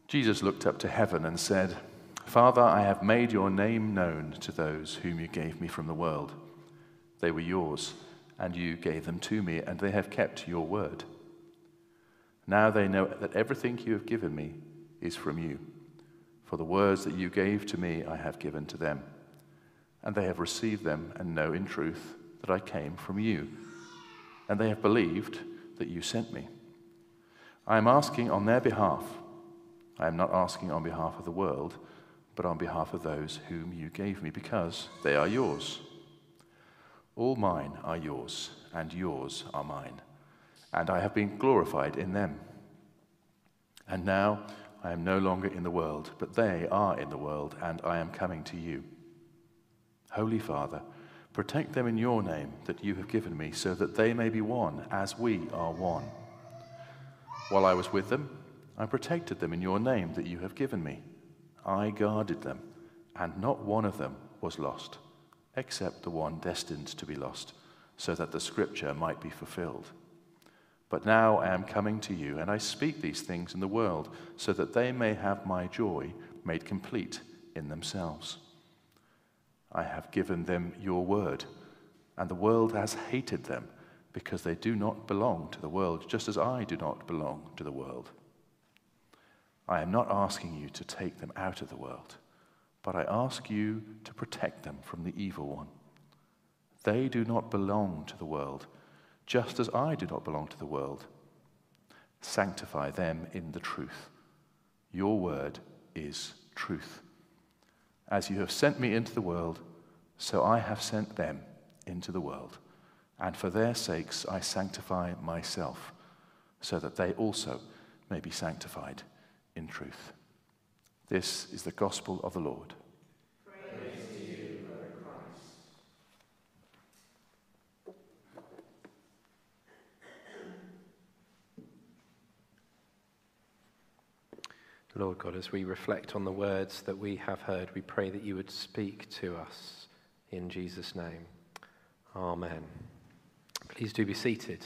Jesus looked up to heaven and said, "Father, I have made your name known to those whom you gave me from the world. They were yours, and you gave them to me, and they have kept your word. Now they know that everything you have given me is from you. For the words that you gave to me I have given to them, and they have received them and know in truth that I came from you, and they have believed that you sent me. I am asking on their behalf. I am not asking on behalf of the world, but on behalf of those whom you gave me, because they are yours. All mine are yours, and yours are mine, and I have been glorified in them. And now I am no longer in the world, but they are in the world, and I am coming to you. Holy Father, protect them in your name that you have given me, so that they may be one as we are one. While I was with them, I protected them in your name that you have given me. I guarded them, and not one of them was lost, except the one destined to be lost, so that the scripture might be fulfilled. But now I am coming to you, and I speak these things in the world, so that they may have my joy made complete in themselves. I have given them your word, and the world has hated them, because they do not belong to the world, just as I do not belong to the world. I am not asking you to take them out of the world, but I ask you to protect them from the evil one. They do not belong to the world, just as I do not belong to the world. Sanctify them in the truth. Your word is truth. As you have sent me into the world, so I have sent them into the world. And for their sakes I sanctify myself, so that they also may be sanctified in truth. This is the gospel of the Lord. Praise to you, Lord Christ. Lord God, as we reflect on the words that we have heard, we pray that you would speak to us in Jesus' name. Amen. Please do be seated.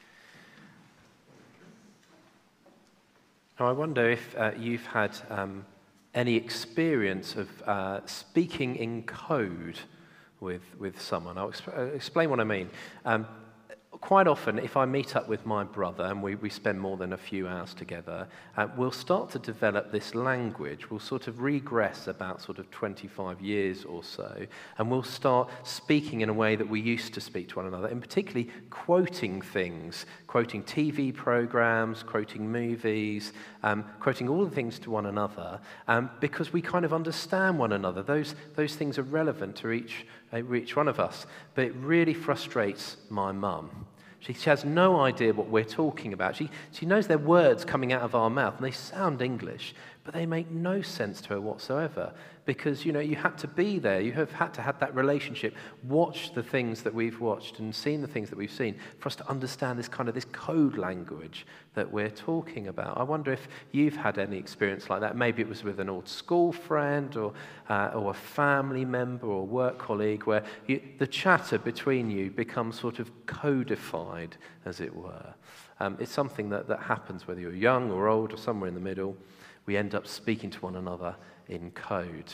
Now, I wonder if you've had any experience of speaking in code with someone. I'll explain what I mean. Quite often, if I meet up with my brother and we spend more than a few hours together, we'll start to develop this language. We'll sort of regress about sort of 25 years or so, and we'll start speaking in a way that we used to speak to one another, and particularly quoting things, quoting TV programs, quoting movies, quoting all the things to one another, because we kind of understand one another. Those things are relevant to each one of us, but it really frustrates my mum. She has no idea what we're talking about. She knows they're words coming out of our mouth, and they sound English, but they make no sense to her whatsoever, because, you had to be there. You have had to have that relationship, watch the things that we've watched and seen the things that we've seen for us to understand this code language that we're talking about. I wonder if you've had any experience like that. Maybe it was with an old school friend or a family member or a work colleague, where the chatter between you becomes sort of codified, as it were. It's something that happens whether you're young or old or somewhere in the middle. We end up speaking to one another in code.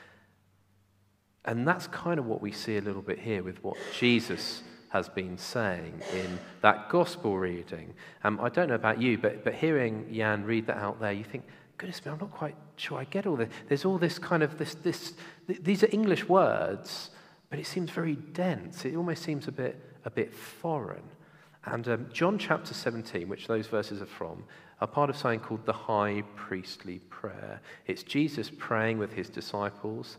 And that's kind of what we see a little bit here with what Jesus has been saying in that gospel reading. I don't know about you, but hearing Jan read that out there, you think, goodness me, I'm not quite sure I get all this. There's all this kind of, these are English words, but it seems very dense. It almost seems a bit foreign. And John chapter 17, which those verses are from, are part of something called the high priestly prayer. It's Jesus praying with his disciples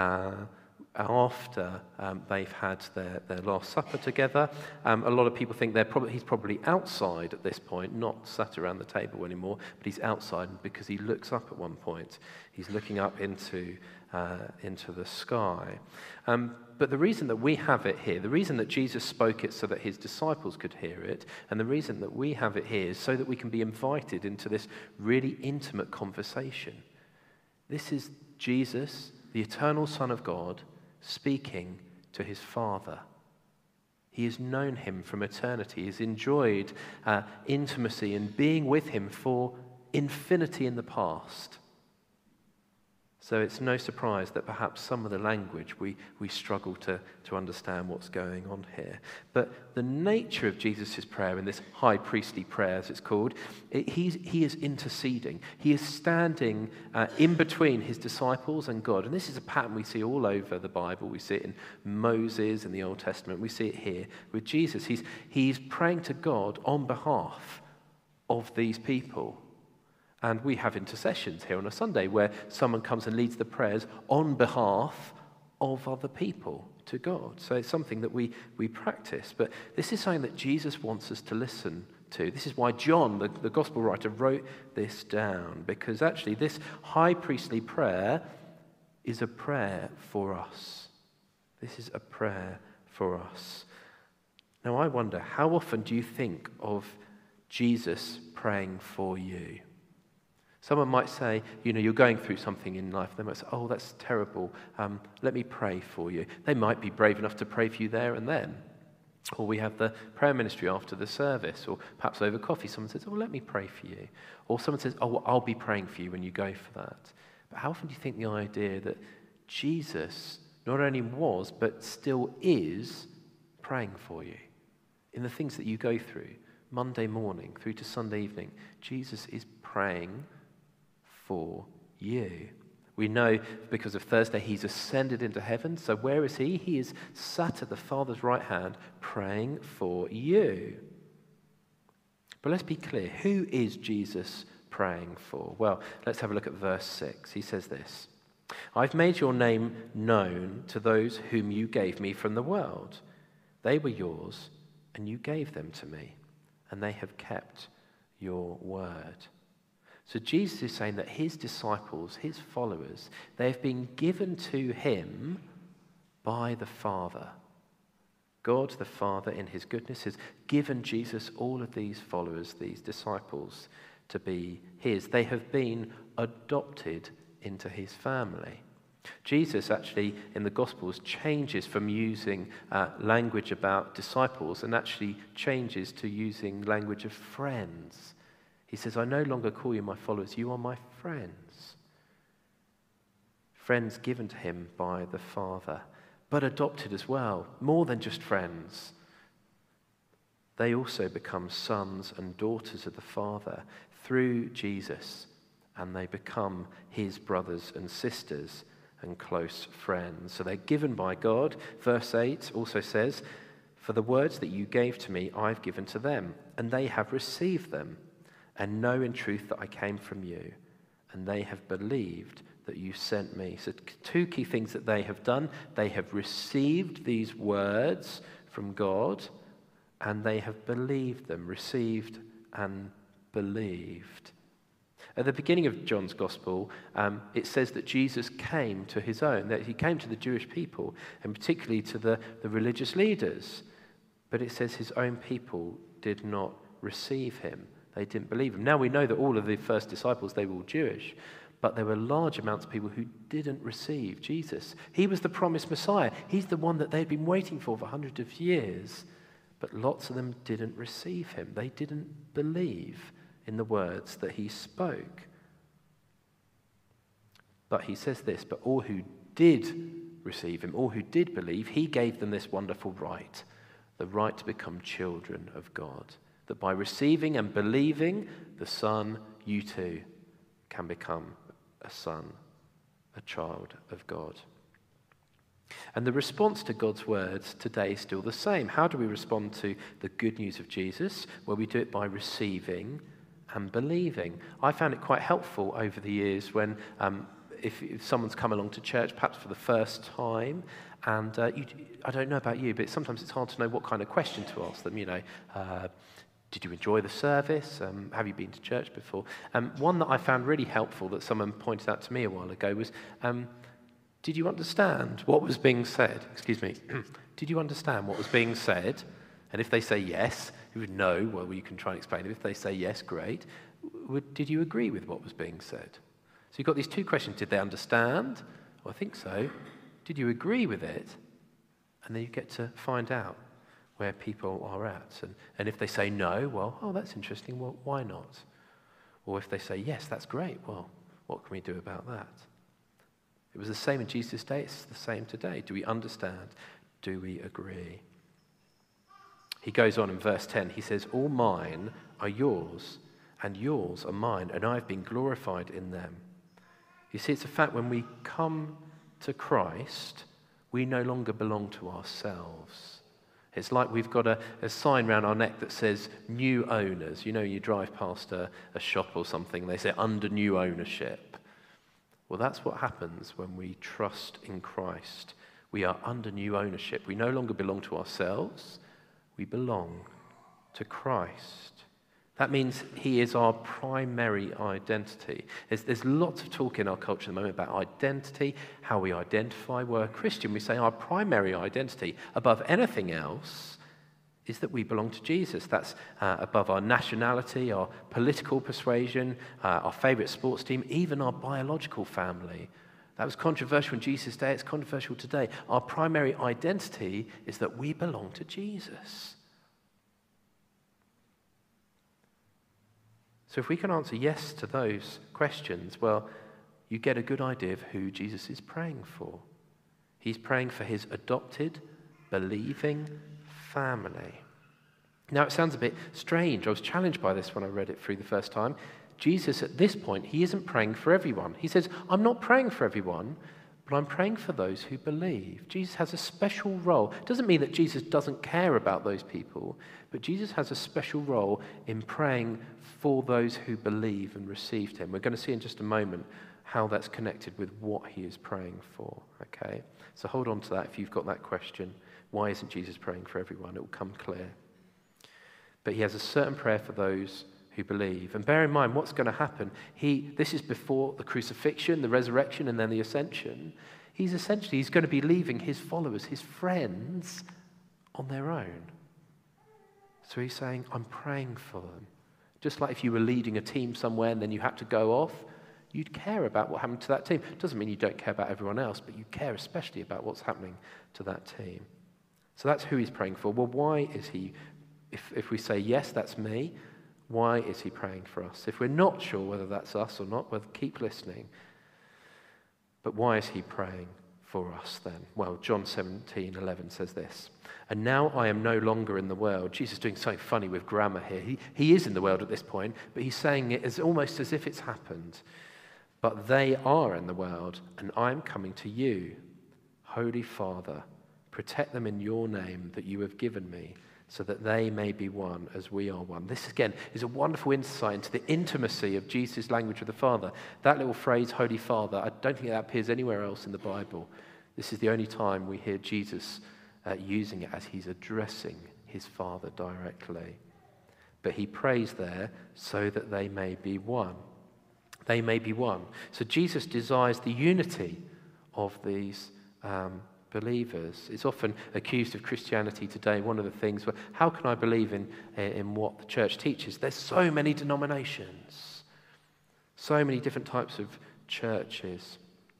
after they've had their Last Supper together. A lot of people think he's probably outside at this point, not sat around the table anymore, but he's outside because he looks up at one point. He's looking up into the sky. But the reason that we have it here, the reason that Jesus spoke it so that his disciples could hear it, and the reason that we have it here is so that we can be invited into this really intimate conversation. This is Jesus, the eternal Son of God, speaking to his Father. He has known him from eternity. He's enjoyed intimacy and being with him for infinity in the past. So it's no surprise that perhaps some of the language we struggle to understand what's going on here. But the nature of Jesus' prayer, in this high priestly prayer as it's called, he is interceding. He is standing in between his disciples and God. And this is a pattern we see all over the Bible. We see it in Moses in the Old Testament. We see it here with Jesus. He's praying to God on behalf of these people. And we have intercessions here on a Sunday where someone comes and leads the prayers on behalf of other people to God. So it's something that we practice. But this is something that Jesus wants us to listen to. This is why John, the gospel writer, wrote this down. Because actually this high priestly prayer is a prayer for us. This is a prayer for us. Now I wonder, how often do you think of Jesus praying for you? Someone might say, you're going through something in life. They might say, oh, that's terrible. Let me pray for you. They might be brave enough to pray for you there and then. Or we have the prayer ministry after the service, or perhaps over coffee. Someone says, oh, let me pray for you. Or someone says, oh, well, I'll be praying for you when you go for that. But how often do you think the idea that Jesus not only was, but still is praying for you in the things that you go through, Monday morning through to Sunday evening? Jesus is praying for you. We know because of Thursday he's ascended into heaven. So where is he? He is sat at the Father's right hand praying for you. But let's be clear. Who is Jesus praying for? Well, let's have a look at verse 6. He says this: I've made your name known to those whom you gave me from the world. They were yours, and you gave them to me, and they have kept your word. So Jesus is saying that his disciples, his followers, they have been given to him by the Father. God the Father in his goodness has given Jesus all of these followers, these disciples, to be his. They have been adopted into his family. Jesus actually in the Gospels changes from using language about disciples and actually changes to using language of friends. He says, I no longer call you my followers, you are my friends. Friends given to him by the Father, but adopted as well, more than just friends. They also become sons and daughters of the Father through Jesus, and they become his brothers and sisters and close friends. So they're given by God. Verse 8 also says, for the words that you gave to me, I've given to them, and they have received them, and know in truth that I came from you, and they have believed that you sent me. So two key things that they have done. They have received these words from God, and they have believed them, received and believed. At the beginning of John's Gospel, it says that Jesus came to his own, that he came to the Jewish people, and particularly to the religious leaders. But it says his own people did not receive him. They didn't believe him. Now we know that all of the first disciples, they were all Jewish, but there were large amounts of people who didn't receive Jesus. He was the promised Messiah. He's the one that they'd been waiting for hundreds of years, but lots of them didn't receive him. They didn't believe in the words that he spoke. But he says this, but all who did receive him, all who did believe, he gave them this wonderful right, the right to become children of God. That by receiving and believing the Son, you too can become a son, a child of God. And the response to God's words today is still the same. How do we respond to the good news of Jesus? Well, we do it by receiving and believing. I found it quite helpful over the years when if someone's come along to church, perhaps for the first time, and I don't know about you, but sometimes it's hard to know what kind of question to ask them. Did you enjoy the service? Have you been to church before? One that I found really helpful that someone pointed out to me a while ago was, did you understand what was being said? Excuse me. Did you understand what was being said? And if they say yes, you would know, well, you can try and explain it. If they say yes, great. Did you agree with what was being said? So you've got these two questions. Did they understand? Well, I think so. Did you agree with it? And then you get to find out where people are at. And if they say no, well, oh, that's interesting. Well, why not? Or if they say, yes, that's great, well, what can we do about that? It was the same in Jesus' day, it's the same today. Do we understand? Do we agree? He goes on in verse 10, he says, all mine are yours, and yours are mine, and I've been glorified in them. You see, it's a fact when we come to Christ, we no longer belong to ourselves. It's like we've got a sign around our neck that says new owners. You know, you drive past a shop or something, they say under new ownership. Well, that's what happens when we trust in Christ. We are under new ownership. We no longer belong to ourselves. We belong to Christ. That means he is our primary identity. There's lots of talk in our culture at the moment about identity, how we identify. We're a Christian. We say our primary identity, above anything else, is that we belong to Jesus. That's above our nationality, our political persuasion, our favorite sports team, even our biological family. That was controversial in Jesus' day. It's controversial today. Our primary identity is that we belong to Jesus. So if we can answer yes to those questions, well, you get a good idea of who Jesus is praying for. He's praying for his adopted, believing family. Now, it sounds a bit strange. I was challenged by this when I read it through the first time. Jesus, at this point, he isn't praying for everyone. He says, I'm not praying for everyone, but I'm praying for those who believe. Jesus has a special role. It doesn't mean that Jesus doesn't care about those people, but Jesus has a special role in praying for those who believe and received him. We're going to see in just a moment how that's connected with what he is praying for, okay? So hold on to that if you've got that question. Why isn't Jesus praying for everyone? It will come clear. But he has a certain prayer for those who believe. And bear in mind what's going to happen. This is before the crucifixion, the resurrection, and then the ascension. He's going to be leaving his followers, his friends, on their own. So he's saying, I'm praying for them. Just like if you were leading a team somewhere and then you had to go off, you'd care about what happened to that team. It doesn't mean you don't care about everyone else, but you care especially about what's happening to that team. So that's who he's praying for. Well, why is he, if we say, yes, that's me, why is he praying for us? If we're not sure whether that's us or not, well, keep listening. But why is he praying for us then? Well, John 17:11 says this, and now I am no longer in the world. Jesus is doing something funny with grammar here. He is in the world at this point, but he's saying it as almost as if it's happened. But they are in the world, and I'm coming to you. Holy Father, protect them in your name that you have given me, so that they may be one as we are one. This, again, is a wonderful insight into the intimacy of Jesus' language with the Father. That little phrase, Holy Father, I don't think that appears anywhere else in the Bible. This is the only time we hear Jesus using it as he's addressing his Father directly. But he prays there so that they may be one. They may be one. So Jesus desires the unity of these believers. It's often accused of Christianity today. One of the things, well, how can I believe in what the church teaches? There's so many denominations, so many different types of churches.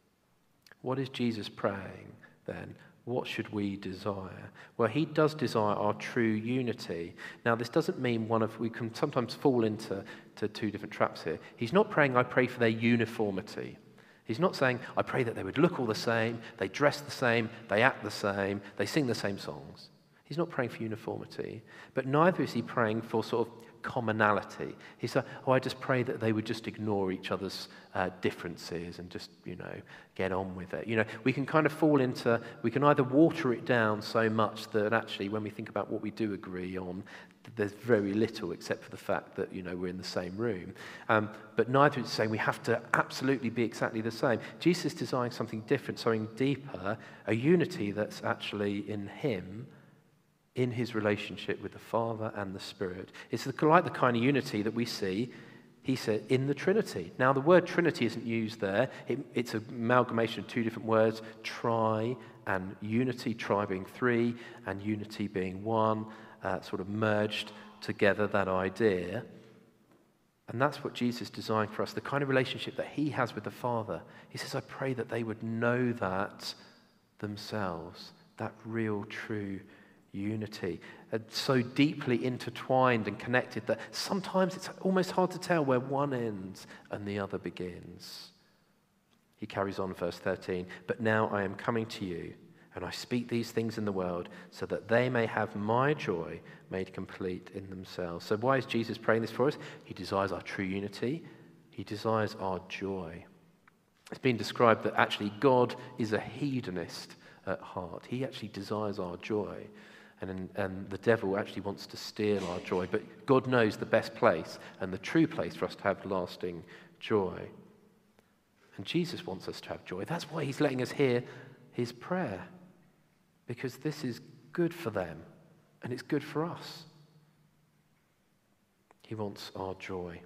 What is Jesus praying then? What should we desire? Well, he does desire our true unity. Now, this doesn't mean we can sometimes fall into two different traps here. He's not praying, I pray for their uniformity. He's not saying, I pray that they would look all the same, they dress the same, they act the same, they sing the same songs. He's not praying for uniformity. But neither is he praying for sort of commonality. He's like, I just pray that they would just ignore each other's differences and just, get on with it. We can kind of we can either water it down so much that actually when we think about what we do agree on, there's very little except for the fact that, we're in the same room. But neither is saying we have to absolutely be exactly the same. Jesus is desiring something different, something deeper, a unity that's actually in him, in his relationship with the Father and the Spirit. It's like the kind of unity that we see, he said, in the Trinity. Now, the word Trinity isn't used there. It's an amalgamation of two different words, tri and unity, tri being three and unity being one, sort of merged together, that idea. And that's what Jesus designed for us, the kind of relationship that he has with the Father. He says, I pray that they would know that themselves, that real, true unity. so deeply intertwined and connected that sometimes it's almost hard to tell where one ends and the other begins. He carries on, verse 13, "But now I am coming to you, and I speak these things in the world so that they may have my joy made complete in themselves." So why is Jesus praying this for us? He desires our true unity. He desires our joy. It's been described that actually God is a hedonist at heart. He actually desires our joy. And the devil actually wants to steal our joy. But God knows the best place and the true place for us to have lasting joy. And Jesus wants us to have joy. That's why he's letting us hear his prayer. Because this is good for them and it's good for us. He wants our joy.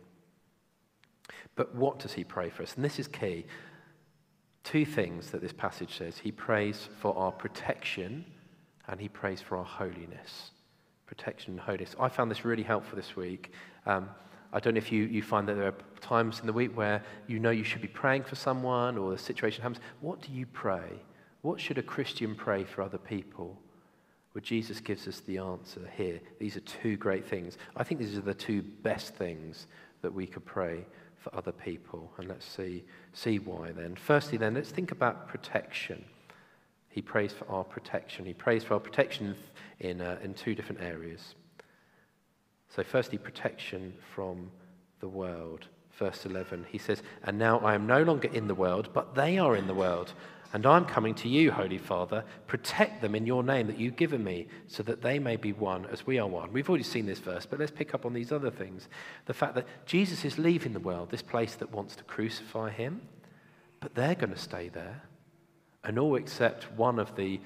But what does he pray for us? And this is key. Two things that this passage says. He prays for our protection and he prays for our holiness. Protection and holiness. I found this really helpful this week. I don't know if you find that there are times in the week where you know you should be praying for someone or the situation happens. What do you pray? What should a Christian pray for other people? Well, Jesus gives us the answer here. These are two great things. I think these are the two best things that we could pray for other people. And let's see why then. Firstly then, let's think about protection. He prays for our protection. He prays for our protection in two different areas. So firstly, protection from the world. Verse 11, he says, "And now I am no longer in the world, but they are in the world. And I'm coming to you, Holy Father. Protect them in your name that you've given me, so that they may be one as we are one." We've already seen this verse, but let's pick up on these other things. The fact that Jesus is leaving the world, this place that wants to crucify him, but they're going to stay there. And all except one of the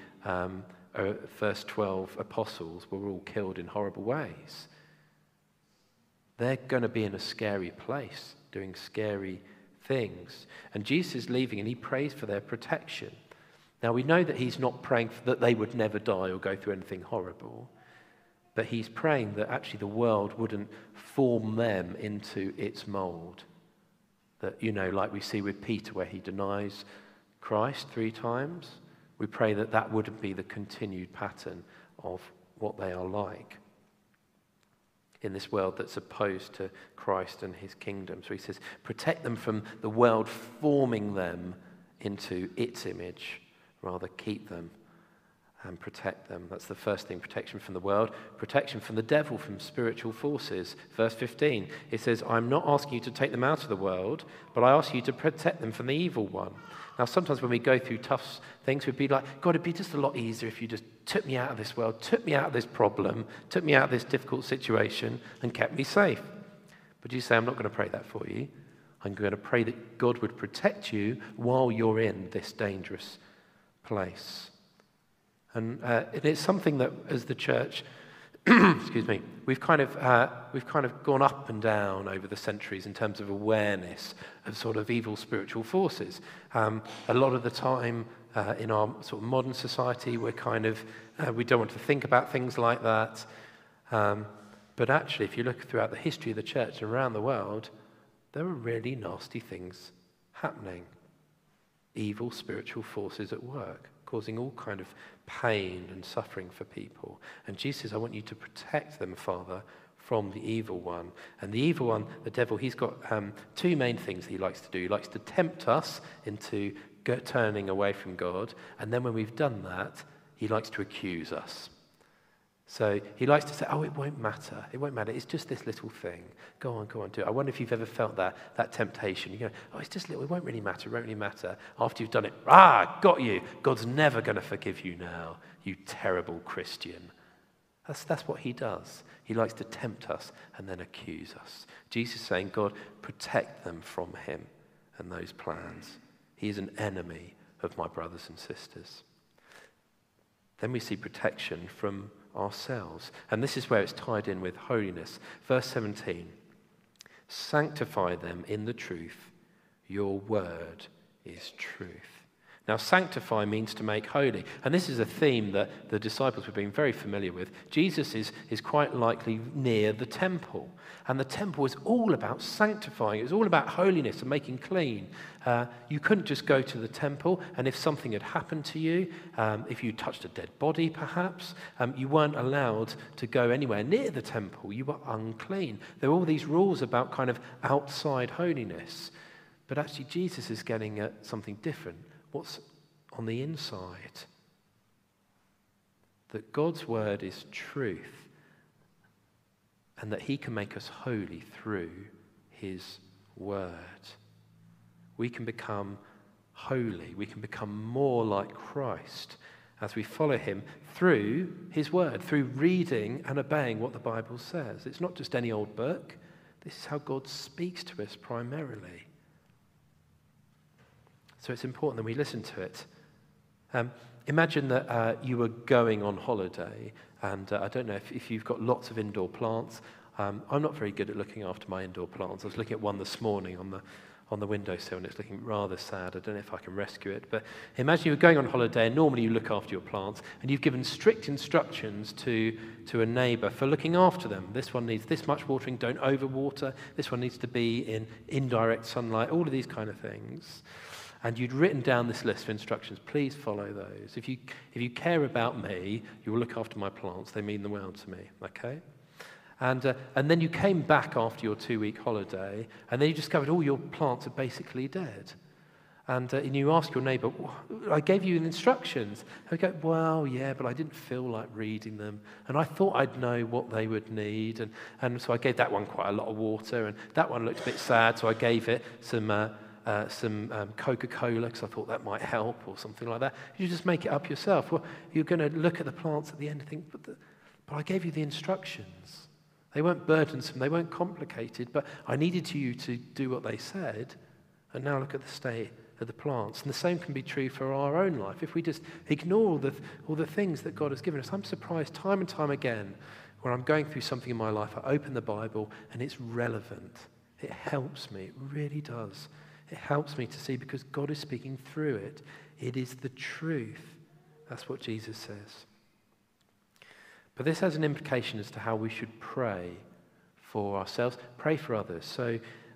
first 12 apostles were all killed in horrible ways. They're going to be in a scary place, doing scary things. And Jesus is leaving and he prays for their protection. Now we know that he's not praying that they would never die or go through anything horrible, but he's praying that actually the world wouldn't form them into its mold. That, like we see with Peter where he denies Christ 3 times, we pray that that wouldn't be the continued pattern of what they are like in this world that's opposed to Christ and his kingdom. So he says, protect them from the world forming them into its image. Rather, keep them and protect them. That's the first thing, protection from the world. Protection from the devil, from spiritual forces. Verse 15, it says, "I'm not asking you to take them out of the world, but I ask you to protect them from the evil one." Now, sometimes when we go through tough things, we'd be like, God, it'd be just a lot easier if you just took me out of this world, took me out of this problem, took me out of this difficult situation, and kept me safe. But you say, I'm not going to pray that for you. I'm going to pray that God would protect you while you're in this dangerous place. And it's something that, as the church, excuse me, we've kind of gone up and down over the centuries in terms of awareness of sort of evil spiritual forces. A lot of the time in our sort of modern society, we're we don't want to think about things like that. But actually, if you look throughout the history of the church and around the world, there are really nasty things happening. Evil spiritual forces at work, causing all kind of pain and suffering for people. And Jesus says, I want you to protect them, Father, from the evil one. And the evil one, the devil, he's got 2 main things he likes to do. He likes to tempt us into turning away from God. And then when we've done that, he likes to accuse us. So he likes to say, oh, it won't matter. It won't matter. It's just this little thing. Go on, do it. I wonder if you've ever felt that temptation. You go, oh, it's just little. It won't really matter. It won't really matter. After you've done it, got you. God's never going to forgive you now, you terrible Christian. That's what he does. He likes to tempt us and then accuse us. Jesus is saying, God, protect them from him and those plans. He is an enemy of my brothers and sisters. Then we see protection from ourselves. And this is where it's tied in with holiness. Verse 17, sanctify them in the truth. Your word is truth. Now, sanctify means to make holy. And this is a theme that the disciples have been very familiar with. Jesus is quite likely near the temple. And the temple was all about sanctifying. It was all about holiness and making clean. You couldn't just go to the temple, and if something had happened to you, if you touched a dead body perhaps, you weren't allowed to go anywhere near the temple. You were unclean. There were all these rules about kind of outside holiness. But actually Jesus is getting at something different. What's on the inside? That God's word is truth, and that he can make us holy through his word. We can become holy. We can become more like Christ as we follow him through his word, through reading and obeying what the Bible says. It's not just any old book. This is how God speaks to us primarily. So it's important that we listen to it. Imagine that you were going on holiday, and I don't know if you've got lots of indoor plants. I'm not very good at looking after my indoor plants. I was looking at one this morning on the windowsill, and it's looking rather sad. I don't know if I can rescue it. But imagine you were going on holiday, and normally you look after your plants, and you've given strict instructions to a neighbour for looking after them. This one needs this much watering, don't overwater. This one needs to be in indirect sunlight, all of these kind of things. And you'd written down this list of instructions. Please follow those. If you care about me, you will look after my plants. They mean the world to me, okay? And then you came back after your 2-week holiday, and then you discovered all your plants are basically dead. And you ask your neighbour, I gave you the instructions. And they go, well, yeah, but I didn't feel like reading them. And I thought I'd know what they would need. And so I gave that one quite a lot of water. And that one looked a bit sad, so I gave it some Coca-Cola because I thought that might help or something like that. You just make it up yourself. Well, you're going to look at the plants at the end and think, but I gave you the instructions. They weren't burdensome, they weren't complicated, but I needed you to do what they said, and now look at the state of the plants. And the same can be true for our own life. If we just ignore all the things that God has given us, I'm surprised time and time again when I'm going through something in my life, I open the Bible and it's relevant. It helps me, it really does. It helps me to see because God is speaking through it. It is the truth. That's what Jesus says. But this has an implication as to how we should pray for ourselves, pray for others. So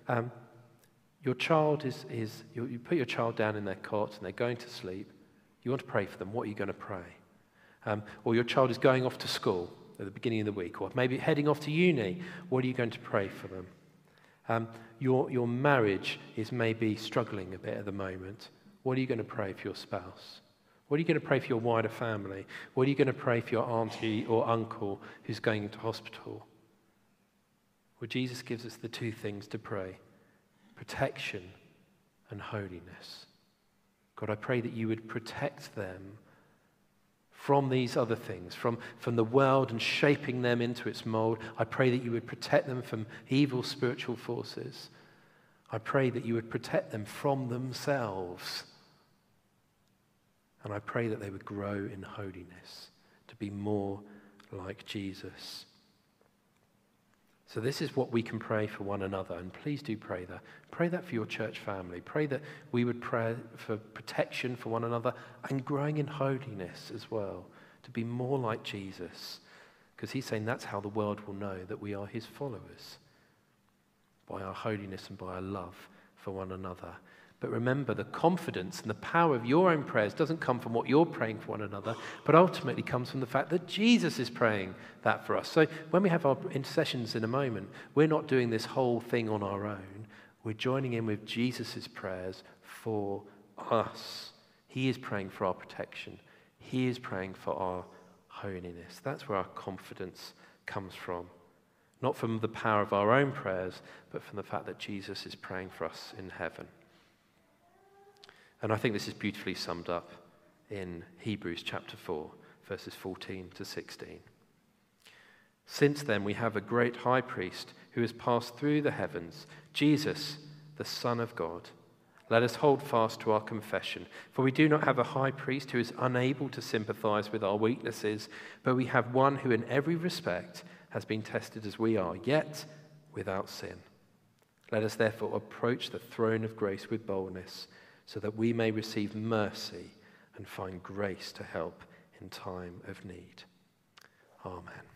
your child you put your child down in their cot and they're going to sleep. You want to pray for them. What are you going to pray? Or your child is going off to school at the beginning of the week, or maybe heading off to uni. What are you going to pray for them? Your marriage is maybe struggling a bit at the moment. What are you going to pray for your spouse? What are you going to pray for your wider family? What are you going to pray for your auntie or uncle who's going into hospital? Well, Jesus gives us the two things to pray: protection and holiness. God, I pray that you would protect them from these other things, from the world and shaping them into its mold. I pray that you would protect them from evil spiritual forces. I pray that you would protect them from themselves. And I pray that they would grow in holiness, to be more like Jesus. So this is what we can pray for one another, and please do pray that. Pray that for your church family. Pray that we would pray for protection for one another and growing in holiness as well, to be more like Jesus, because he's saying that's how the world will know that we are his followers, by our holiness and by our love for one another. But remember, the confidence and the power of your own prayers doesn't come from what you're praying for one another, but ultimately comes from the fact that Jesus is praying that for us. So when we have our intercessions in a moment, we're not doing this whole thing on our own. We're joining in with Jesus' prayers for us. He is praying for our protection. He is praying for our holiness. That's where our confidence comes from. Not from the power of our own prayers, but from the fact that Jesus is praying for us in heaven. And I think this is beautifully summed up in Hebrews chapter 4, verses 14 to 16. Since then we have a great high priest who has passed through the heavens, Jesus, the Son of God. Let us hold fast to our confession, for we do not have a high priest who is unable to sympathize with our weaknesses, but we have one who in every respect has been tested as we are, yet without sin. Let us therefore approach the throne of grace with boldness, so that we may receive mercy and find grace to help in time of need. Amen.